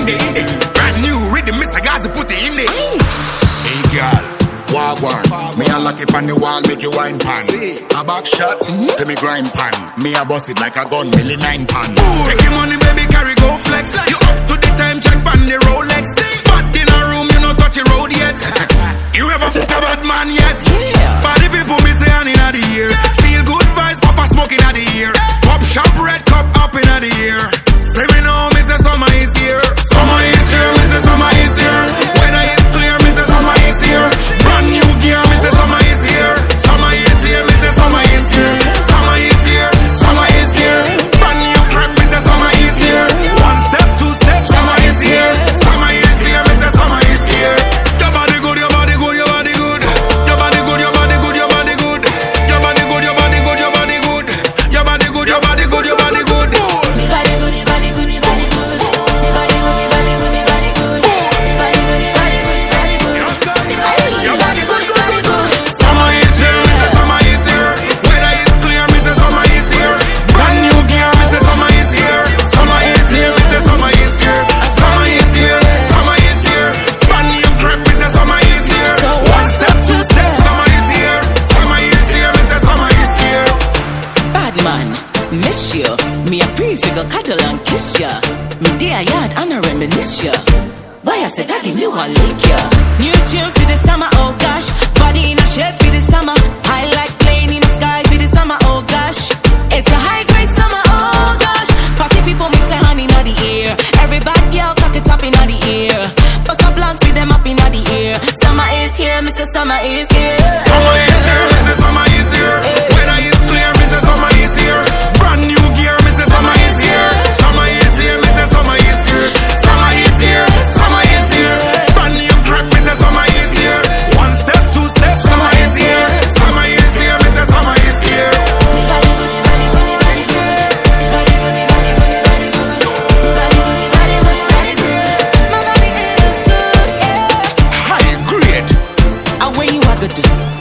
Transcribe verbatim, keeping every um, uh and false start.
in the, in the. Brand new rhythm, Mister Gaza put it in the. Hey girl, wagwan. Me a lock it on the wall, make you wine pan. A back shot, mm-hmm. Tell me grind pan. Me a bust it like a gun, milli nine pan. Ooh. Take your money, baby, carry go flex. You up to the time, check pan the Rolex. But in a room, you not touch the road yet. You ever fuck a bad man yet? Yeah. Body people me say hand in the ear. Feel good vibes, puff a smoke in the ear. Pop shop, red cup up in the ear. Say me know, me say summer is here. Summer is here, me say summer is here. Weather is clear, me say summer is here. Brand new gear, me say summer is here. Summer is here, me say summer is here. Summer is here, summer is here. Brand new crap, me say summer is here. One step, two step, summer is here. Summer is here, me say summer is here. Your body good, your body good, your body good. Your body good, your body good, your body good. Your body good, your body good, your body good. Your body good, your body good, your body good. Me body good, me body good, me body good. Me body good, me body good, me body good. Me body good, me body good, me body good. Me body good, me body good. Summer is here, me say summer is here. Weather is clear, me say summer is here. Brand new gear, me say summer is here. Summer is here, me say summer is here. Summer is here, summer is here. Brand new crap, me say summer is here. One step, two steps, summer is here. Summer is here, me say summer is here. Bad man, miss you. Me a pre-figure cuddle and kiss ya. Me day a yard and a reminisce ya. Why I said daddy me want lick ya. New tune for the summer, oh gosh. Body in a shape for the summer. I like playing in the sky for the summer, oh gosh. It's a high grade summer, oh gosh. Party people me say honey in the air. Every bad girl cock it up in the air. Bust a blank for them up in the air. Summer is here, Mister Summer is here. Summer is here, me say summer is here. Weather is clear, me say summer is here. Brand new gear, me say summer is here. Summer is here, me say summer is here. Summer is here, summer is here. Brand new crap, me say summer is here. One step, two steps, summer is here. Summer is here, me say summer is here. Me body good, me body good, me body good. Me body good, me body good, me body good. Me body good, me body good, me body good. My body is good, yeah. High grade. And when you are good,